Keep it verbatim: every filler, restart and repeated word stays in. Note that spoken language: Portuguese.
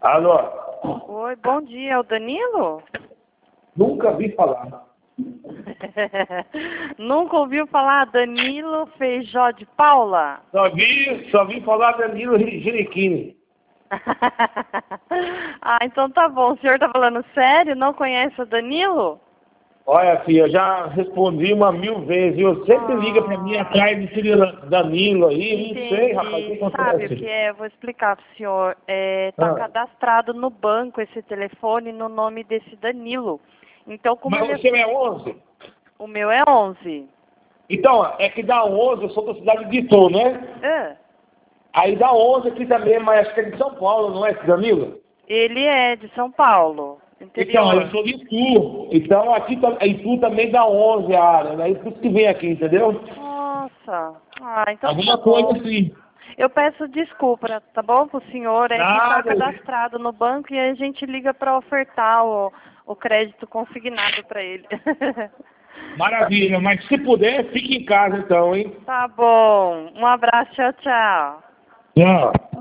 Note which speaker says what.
Speaker 1: Alô?
Speaker 2: Oi, bom dia, é o Danilo?
Speaker 1: Nunca vi falar.
Speaker 2: Nunca ouviu falar Danilo Feijó de Paula?
Speaker 1: Só vi, só vi falar Danilo Giriquini.
Speaker 2: Ah, então tá bom. O senhor tá falando sério? Não conhece o Danilo?
Speaker 1: Olha, filha, eu já respondi uma mil vezes. Eu sempre liga pra mim atrás desse Danilo aí.
Speaker 2: Entendi.
Speaker 1: Não sei, rapaz, o que
Speaker 2: Sabe o
Speaker 1: acontece?
Speaker 2: que é? Eu vou explicar pro senhor. É, tá
Speaker 1: Ah,
Speaker 2: cadastrado no banco esse telefone no nome desse Danilo. Então, como
Speaker 1: mas
Speaker 2: ele...
Speaker 1: o seu é onze?
Speaker 2: O meu é onze.
Speaker 1: Então, é que dá onze, eu sou da cidade de Itu, né?
Speaker 2: Ah,
Speaker 1: Aí dá onze aqui também, mas acho que é de São Paulo, não é esse Danilo?
Speaker 2: ele é de São Paulo,
Speaker 1: Então, eu
Speaker 2: interior.
Speaker 1: sou de Itu. Então, aqui tam- Itu também dá onze a área, né? Isso que vem aqui, entendeu?
Speaker 2: Nossa. Ah, então tá
Speaker 1: Alguma coisa
Speaker 2: bom.
Speaker 1: assim.
Speaker 2: Eu peço desculpa, tá bom, pro senhor? É que tá
Speaker 1: Nada.
Speaker 2: cadastrado no banco e a gente liga para ofertar o, o crédito consignado para ele.
Speaker 1: Maravilha, mas se puder, fique em casa então, hein?
Speaker 2: Tá bom. Um abraço, tchau, tchau.
Speaker 1: Tchau.